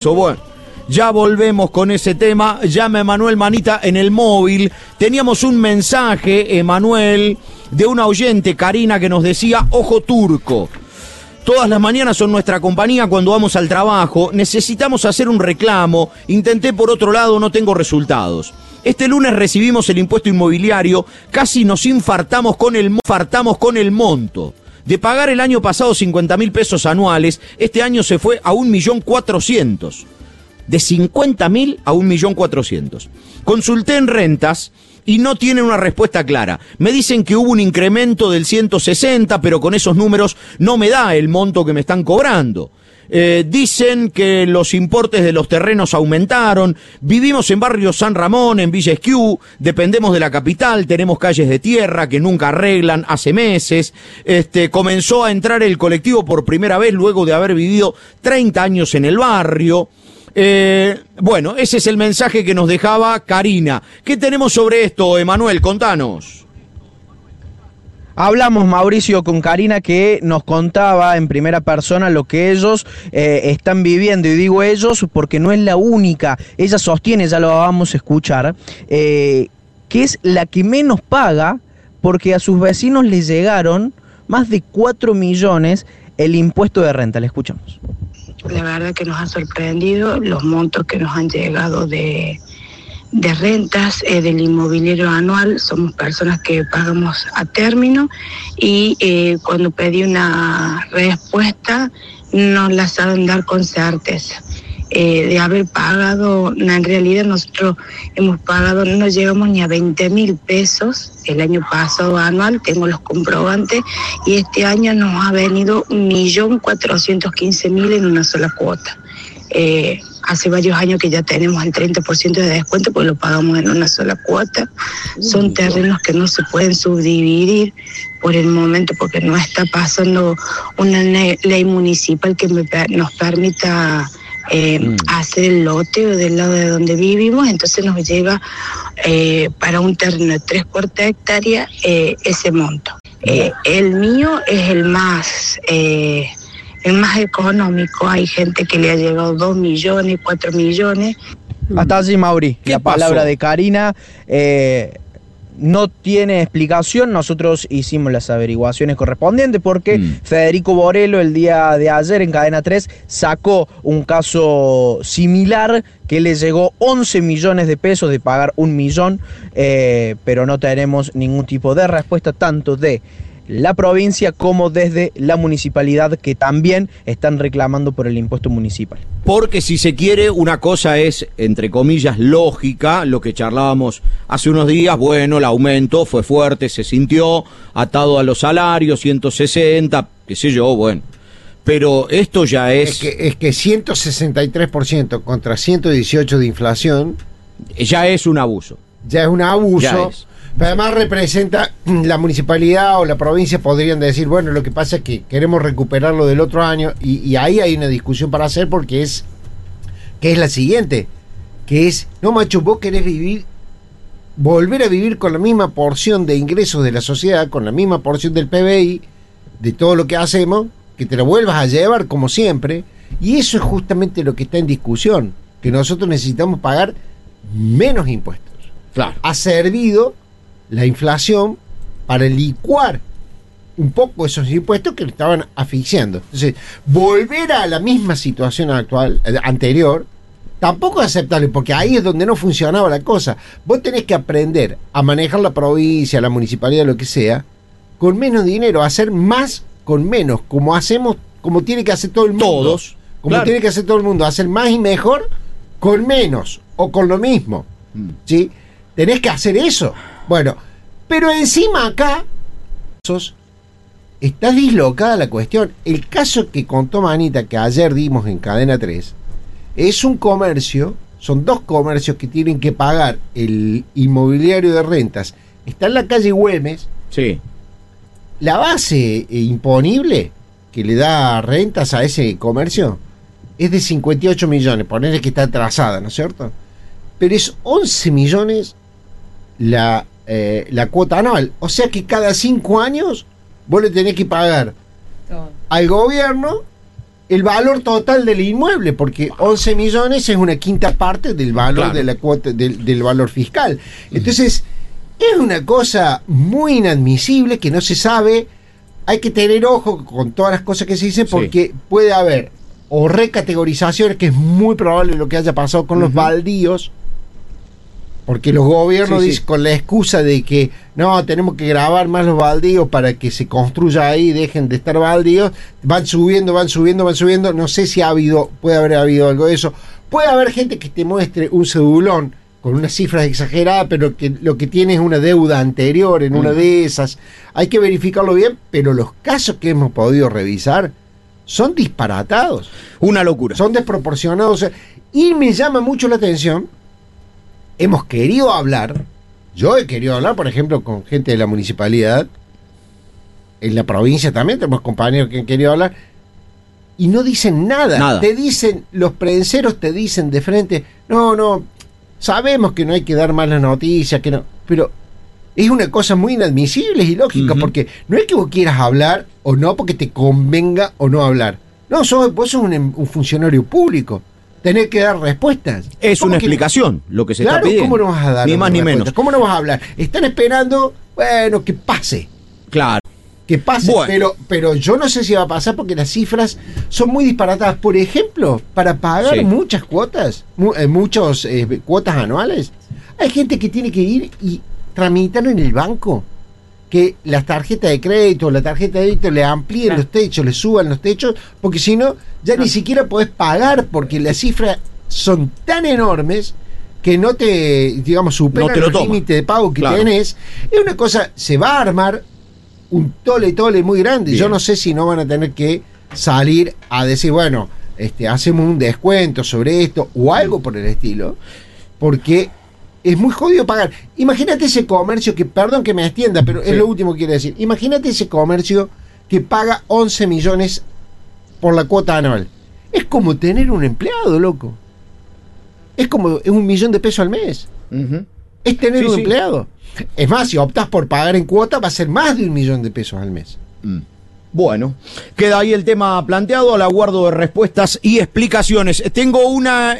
Bueno, ya volvemos con ese tema. Llama Emanuel Manita en el móvil. Teníamos un mensaje, Emanuel, de una oyente, Karina, que nos decía: ojo turco. Todas las mañanas son nuestra compañía cuando vamos al trabajo. Necesitamos hacer un reclamo. Intenté por otro lado, no tengo resultados. Este lunes recibimos el impuesto inmobiliario. Casi nos infartamos con el monto. De pagar el año pasado 50.000 pesos anuales, este año se fue a 1.400.000. De 50.000 a 1.400.000. Consulté en rentas y no tienen una respuesta clara. Me dicen que hubo un incremento del 160, pero con esos números no me da el monto que me están cobrando. Dicen que los importes de los terrenos aumentaron. Vivimos en barrio San Ramón, en Villa Esquiú, dependemos de la capital, tenemos calles de tierra que nunca arreglan hace meses. Comenzó a entrar el colectivo por primera vez luego de haber vivido 30 años en el barrio. Bueno, ese es el mensaje que nos dejaba Karina. ¿Qué tenemos sobre esto, Emanuel? Contanos. Hablamos, Mauricio, con Karina, que nos contaba en primera persona lo que ellos están viviendo, y digo ellos porque no es la única. Ella sostiene, ya lo vamos a escuchar, que es la que menos paga porque a sus vecinos les llegaron más de 4 millones el impuesto de renta. Le escuchamos. La verdad que nos ha sorprendido los montos que nos han llegado de rentas del inmobiliario anual. Somos personas que pagamos a término y cuando pedí una respuesta no la saben dar con certeza. De haber pagado, en realidad nosotros hemos pagado, no llegamos ni a 20.000 pesos el año pasado anual, tengo los comprobantes, y este año nos ha venido 1.415.000 en una sola cuota. Hace varios años que ya tenemos el 30% de descuento porque lo pagamos en una sola cuota. Son terrenos que no se pueden subdividir por el momento porque no está pasando una ley municipal que nos permita hacer el loteo del lado de donde vivimos. Entonces nos llega para un terreno de 3/4 hectárea ese monto. El mío es el más económico. Hay gente que le ha llegado 2 millones, 4 millones. Hasta allí, Mauri, la palabra de Karina. No tiene explicación. Nosotros hicimos las averiguaciones correspondientes porque Federico Borello el día de ayer en Cadena 3 sacó un caso similar que le llegó 11 millones de pesos de pagar 1 millón, pero no tenemos ningún tipo de respuesta tanto de la provincia como desde la municipalidad, que también están reclamando por el impuesto municipal. Porque si se quiere, una cosa es, entre comillas, lógica, lo que charlábamos hace unos días. Bueno, el aumento fue fuerte, se sintió atado a los salarios, 160, qué sé yo, bueno. Pero esto ya es... Es que 163% contra 118% de inflación... Ya es un abuso. Ya es un abuso. Ya es. Pero además representa, la municipalidad o la provincia podrían decir, bueno, lo que pasa es que queremos recuperarlo del otro año, y ahí hay una discusión para hacer, porque es la siguiente, que es, no, macho, vos querés volver a vivir con la misma porción de ingresos de la sociedad, con la misma porción del PBI, de todo lo que hacemos, que te lo vuelvas a llevar como siempre, y eso es justamente lo que está en discusión, que nosotros necesitamos pagar menos impuestos. Claro. Ha servido la inflación para licuar un poco esos impuestos que lo estaban asfixiando. Entonces, volver a la misma situación anterior, tampoco es aceptable, porque ahí es donde no funcionaba la cosa. Vos tenés que aprender a manejar la provincia, la municipalidad, lo que sea, con menos dinero, hacer más con menos, como tiene que hacer todo el mundo. Todos. Como claro. tiene que hacer todo el mundo, hacer más y mejor con menos o con lo mismo. ¿Sí? Tenés que hacer eso. Bueno, pero encima acá está dislocada la cuestión. El caso que contó Manita, que ayer dimos en Cadena 3, es un comercio, son 2 comercios que tienen que pagar el inmobiliario de rentas. Está en la calle Güemes. Sí. La base imponible que le da rentas a ese comercio es de 58 millones, ponerle que está atrasada, ¿no es cierto? Pero es 11 millones la cuota anual. O sea que cada 5 años vos le tenés que pagar al gobierno el valor total del inmueble, porque 11 millones es una quinta parte del valor de la cuota del valor fiscal. Entonces, es una cosa muy inadmisible que no se sabe. Hay que tener ojo con todas las cosas que se dicen, porque puede haber o recategorizaciones, que es muy probable lo que haya pasado con los baldíos, porque los gobiernos dicen, con la excusa de que no, tenemos que grabar más los baldíos para que se construya ahí y dejen de estar baldíos, van subiendo, no sé si puede haber habido algo de eso. Puede haber gente que te muestre un cedulón con unas cifras exageradas, pero que lo que tiene es una deuda anterior en una de esas. Hay que verificarlo bien, pero los casos que hemos podido revisar son disparatados. Una locura. Son desproporcionados. Y me llama mucho la atención, hemos querido hablar, yo he querido hablar, por ejemplo, con gente de la municipalidad, en la provincia también tenemos compañeros que han querido hablar, y no dicen nada. Te dicen, los prenseros te dicen de frente, no, sabemos que no hay que dar malas noticias, que no, pero es una cosa muy inadmisible y ilógica, porque no es que vos quieras hablar o no porque te convenga o no hablar. No, vos sos un funcionario público. Tenés que dar respuestas. Es una explicación lo que se está pidiendo. ¿Cómo no vas a dar ni más ni menos? ¿Cómo no vas a hablar? Están esperando, bueno, que pase. Claro. Que pase, bueno. pero yo no sé si va a pasar porque las cifras son muy disparatadas. Por ejemplo, para pagar muchas cuotas, muchas cuotas anuales, hay gente que tiene que ir y tramitar en el banco que las tarjetas de crédito, la tarjeta de débito le amplíen los techos, le suban los techos, porque si no, ya ni siquiera podés pagar, porque las cifras son tan enormes que no te, digamos, superan el límite de pago que tenés. Es una cosa, se va a armar un tole muy grande. Yo no sé si no van a tener que salir a decir, bueno, hacemos un descuento sobre esto o algo por el estilo, porque es muy jodido pagar. Imagínate ese comercio que, perdón que me extienda, pero es lo último que quiero decir. Imagínate ese comercio que paga 11 millones por la cuota anual. Es como tener un empleado, loco. Es como $1 millón de pesos al mes. Es tener un empleado. Es más, si optas por pagar en cuota, va a ser más de $1 millón de pesos al mes. Bueno, queda ahí el tema planteado, al aguardo de respuestas y explicaciones. Tengo una